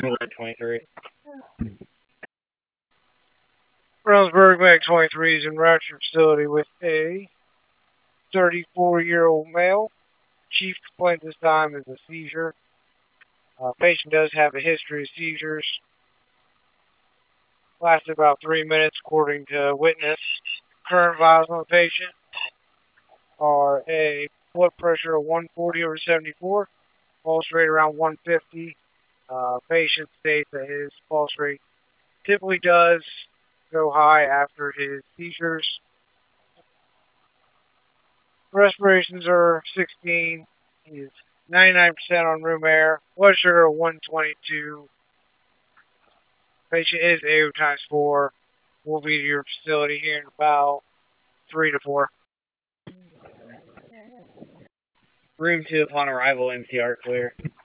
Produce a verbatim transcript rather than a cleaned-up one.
twenty-three. Brownsburg Mag twenty-three is in Rapture facility with a thirty-four-year-old male. Chief complaint this time is a seizure. Uh, patient does have a history of seizures. Lasted about three minutes according to witness. Current vitals on the patient are a blood pressure of one forty over seventy-four, pulse rate around one fifty. Uh, patient states that his pulse rate typically does go high after his seizures. Respirations are sixteen. He's ninety-nine percent on room air. Blood sugar of one twenty-two. Patient is A O times four. We'll be to your facility here in about three to four. Room two upon arrival, M C R clear.